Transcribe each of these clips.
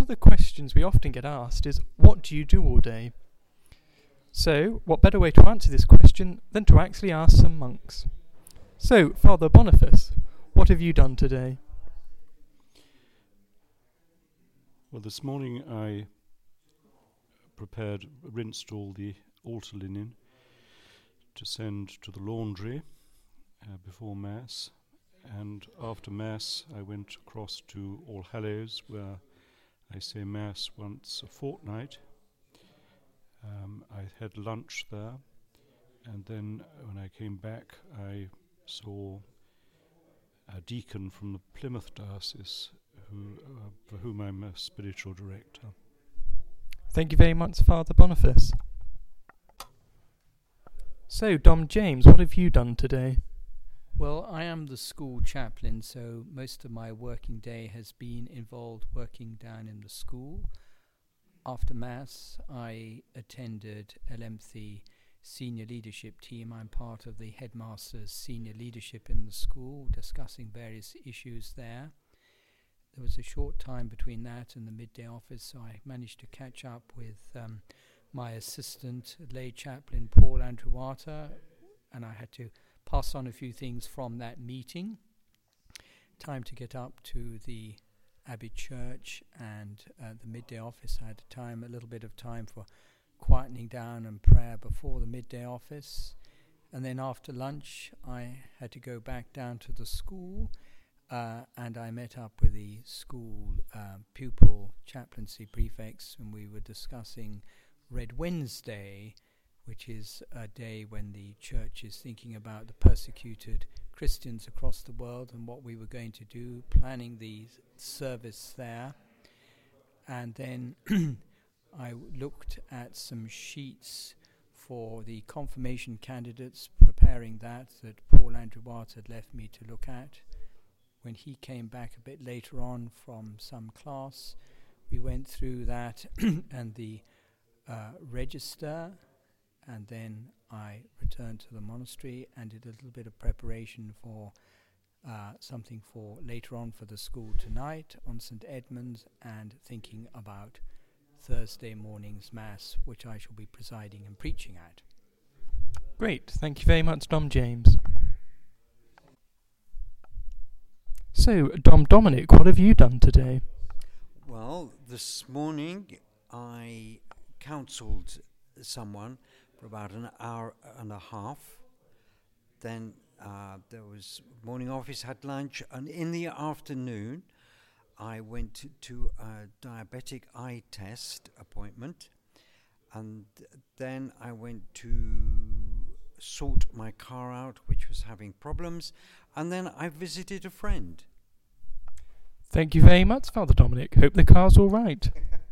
of the questions we often get asked is, what do you do all day? So, what better way to answer this question than to actually ask some monks? So, Father Boniface, what have you done today? Well, this morning I rinsed all the altar linen to send to the laundry before Mass, and after Mass I went across to All Hallows, where I say Mass once a fortnight. I had lunch there, and then when I came back I saw a deacon from the Plymouth Diocese for whom I'm a spiritual director. Thank you very much, Father Boniface. So, Dom James, what have you done today? Well, I am the school chaplain, so most of my working day has been involved working down in the school. After Mass, I attended LMC senior leadership team. I'm part of the headmaster's senior leadership in the school, discussing various issues there. There was a short time between that and the midday office, so I managed to catch up with my assistant, lay chaplain Paul Andruata, and I had to pass on a few things from that meeting. Time to get up to the Abbey Church and the midday office. I had a little bit of time for quietening down and prayer before the midday office. And then after lunch, I had to go back down to the school, and I met up with the school pupil chaplaincy prefects, and we were discussing Red Wednesday, which is a day when the church is thinking about the persecuted Christians across the world and what we were going to do, planning the service there. And then I looked at some sheets for the confirmation candidates, preparing that Paul Andruat had left me to look at. When he came back a bit later on from some class, we went through that and the register, and then I returned to the monastery and did a little bit of preparation for something for later on for the school tonight on St. Edmund's, and thinking about Thursday morning's Mass, which I shall be presiding and preaching at. Great, thank you very much, Dom James. So, Dom Dominic, what have you done today? Well, this morning I counselled someone for about an hour and a half. Then there was morning office, had lunch, and in the afternoon I went to a diabetic eye test appointment, and then I went to sort my car out, which was having problems, and then I visited a friend. Thank you very much, Father Dominic. Hope the car's all right.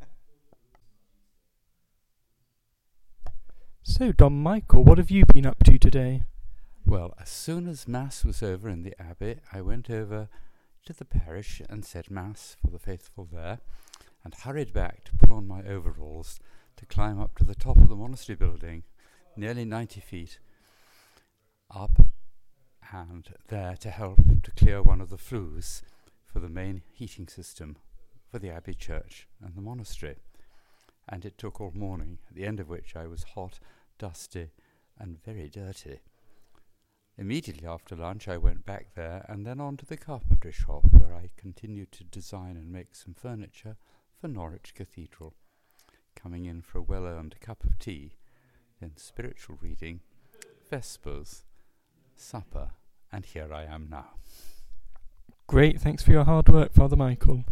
So, Dom Michael, what have you been up to today? Well, as soon as Mass was over in the Abbey, I went over to the parish and said Mass for the faithful there, and hurried back to pull on my overalls to climb up to the top of the monastery building, nearly 90 feet up, and there to help to clear one of the flues for the main heating system for the Abbey Church and the monastery. And it took all morning, at the end of which I was hot, dusty, and very dirty. Immediately after lunch I went back there and then on to the carpentry shop, where I continued to design and make some furniture for Norwich Cathedral, coming in for a well-earned cup of tea, then spiritual reading, vespers, supper, and here I am now. Great, thanks for your hard work, Father Michael.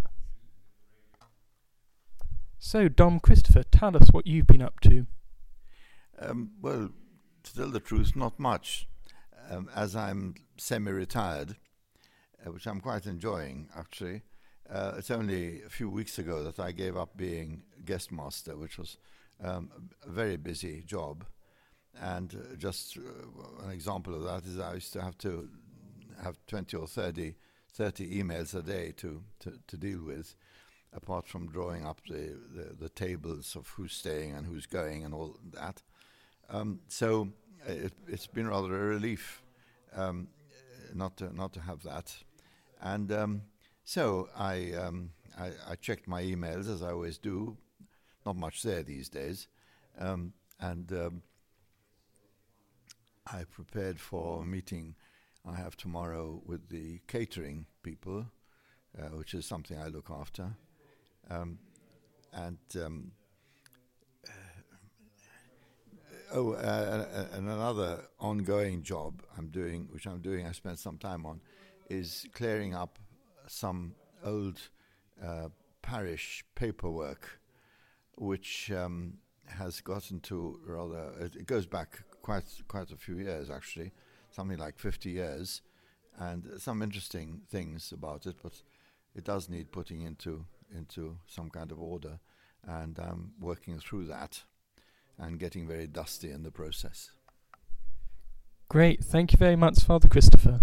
So, Dom Christopher, tell us what you've been up to. Well, to tell the truth, not much, as I'm semi-retired, which I'm quite enjoying, actually. It's only a few weeks ago that I gave up being guest master, which was a very busy job. And just an example of that is I used to have 20 or 30 emails a day to deal with, apart from drawing up the tables of who's staying and who's going and all that. So it's been rather a relief not to have that. And so I I checked my emails, as I always do. Not much there these days. I prepared for a meeting I have tomorrow with the catering people, which is something I look after. And another ongoing job I'm doing, I spent some time on, is clearing up some old parish paperwork, which has gotten to it goes back quite a few years, actually, something like 50 years, and some interesting things about it, but it does need putting into some kind of order, and I'm working through that and getting very dusty in the process. Great, thank you very much, Father Christopher.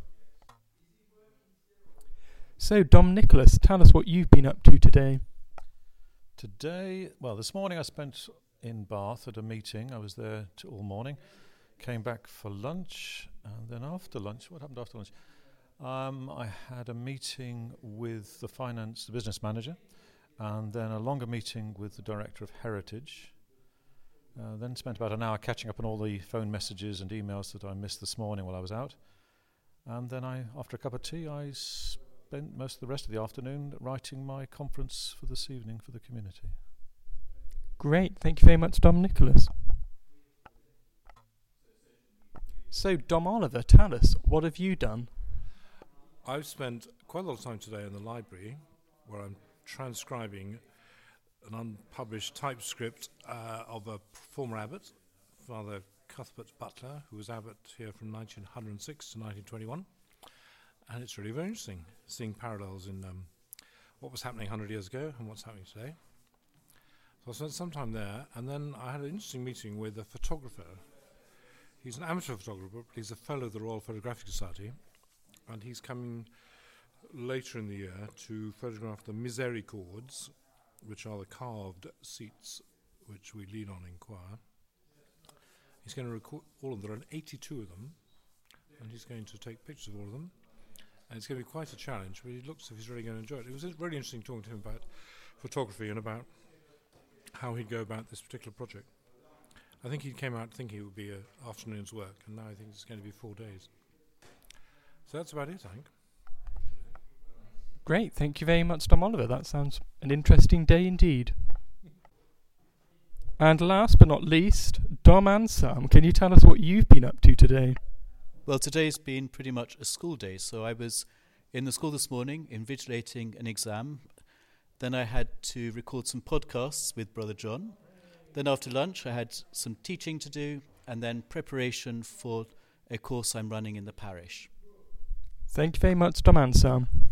So, Dom Nicholas, tell us what you've been up to today. Today, well, this morning I spent in Bath at a meeting. I was there all morning, came back for lunch, and then after lunch, what happened after lunch? I had a meeting with the business manager, and then a longer meeting with the director of Heritage. Then spent about an hour catching up on all the phone messages and emails that I missed this morning while I was out. And then after a cup of tea, I spent most of the rest of the afternoon writing my conference for this evening for the community. Great, thank you very much, Dom Nicholas. So, Dom Oliver, tell us, what have you done? I've spent quite a lot of time today in the library, where I'm transcribing an unpublished typescript of a former abbot, Father Cuthbert Butler, who was abbot here from 1906 to 1921. And it's really very interesting, seeing parallels in what was happening 100 years ago and what's happening today. So I spent some time there, and then I had an interesting meeting with a photographer. He's an amateur photographer, but he's a fellow of the Royal Photographic Society, and he's coming later in the year to photograph the misericords, which are the carved seats which we lean on in choir. He's going to record all of them. There are 82 of them, and he's going to take pictures of all of them. And it's going to be quite a challenge, but he looks as if he's really going to enjoy it. It was really interesting talking to him about photography and about how he'd go about this particular project. I think he came out thinking it would be an afternoon's work, and now I think it's going to be 4 days. So that's about it, I think. Great, thank you very much, Dom Oliver. That sounds an interesting day indeed. And last but not least, Dom Ansam, can you tell us what you've been up to today? Well, today's been pretty much a school day. So I was in the school this morning invigilating an exam. Then I had to record some podcasts with Brother John. Then after lunch, I had some teaching to do, and then preparation for a course I'm running in the parish. Thank you very much, Dom Ansam.